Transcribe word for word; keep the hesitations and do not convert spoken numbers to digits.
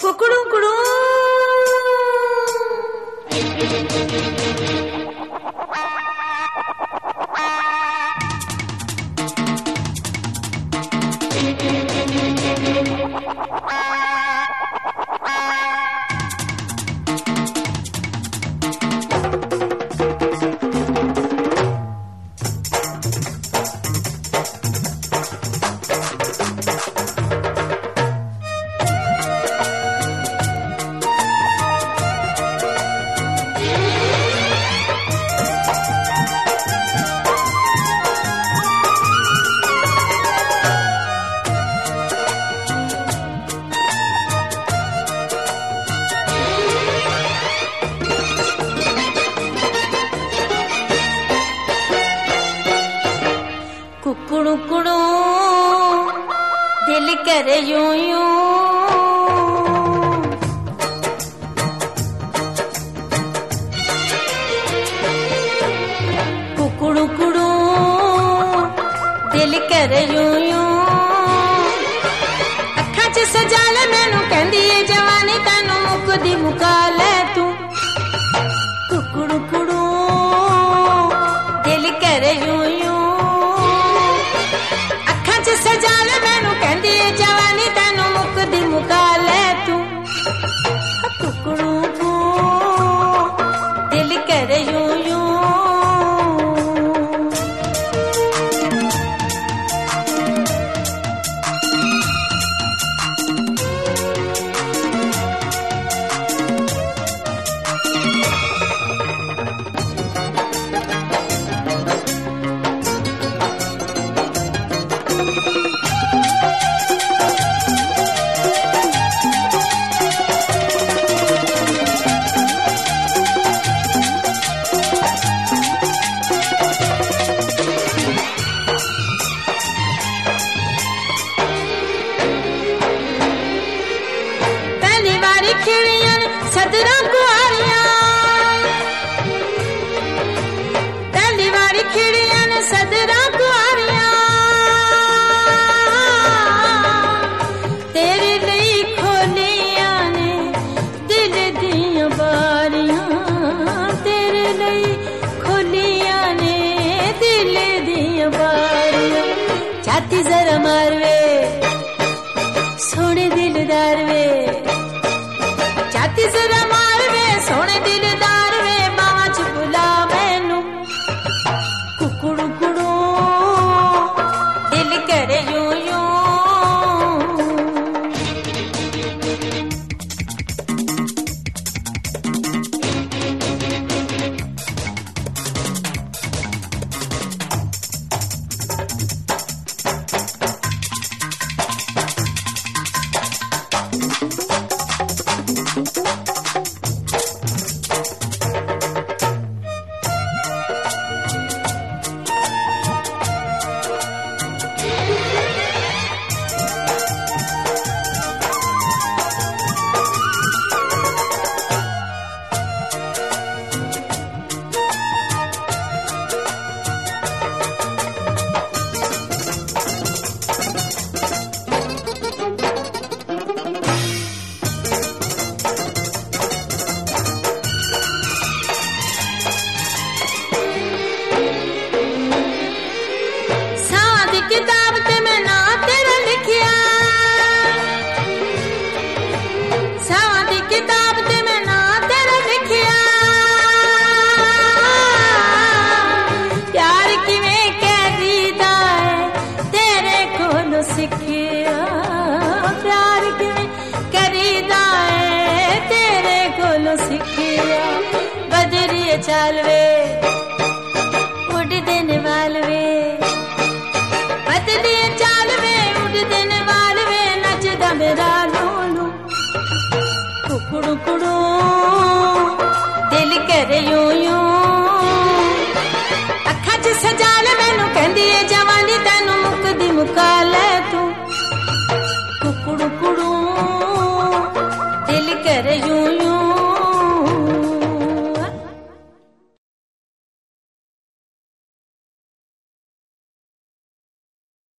कुकड़ू कुड़ू कुकड़ू कुड़ू दिल करे यूं यूं कुकड़ू कुड़ू दिल करे यूं यूं अखा च सजा ले मैनू कहंदी ए जवानी तैनू मुकदी मुका ले तू कुकड़ू कुड़ू दिल करे यूं यूं सजा ले मैनू कहंदी ए जवानी तैनू मुकदी मुका ले तू कुकड़ू को दिल करे यूं यूं खिड़ियां सदरा कुआरियां पहली बारी खिड़ियां सदरा कुआरियां तेरे लिए खोलियां ने दिल दियां बारियां तेरे लिए खोलियां ने दिल दियां बारियां छाती जरा मारवे सोने दिलदार वे छाती जरा मार वे सोने दिलदार वे बावां च बुला मैनू कुकड़ू कुड़ू दिल करे यूं यूं किताब ते मैं ना तेरा लिखिया सावां दी किताब ते मैं ना तेरा लिखिया प्यार किवें करीदा है तेरे कोलों सिखिया प्यार किवें करीदा है तेरे कोलों सिखिया बदरिए चल वे उड़ दिन वाल वे बदलिए चाल वे उड़ दिन वाल वे नचदा मेरा लोलू कुकड़ू कुड़ू दिल करे यूं यूं अखा च सजा ले मैनू कहंदी ए जवानी तैनू मुकदी मुका ले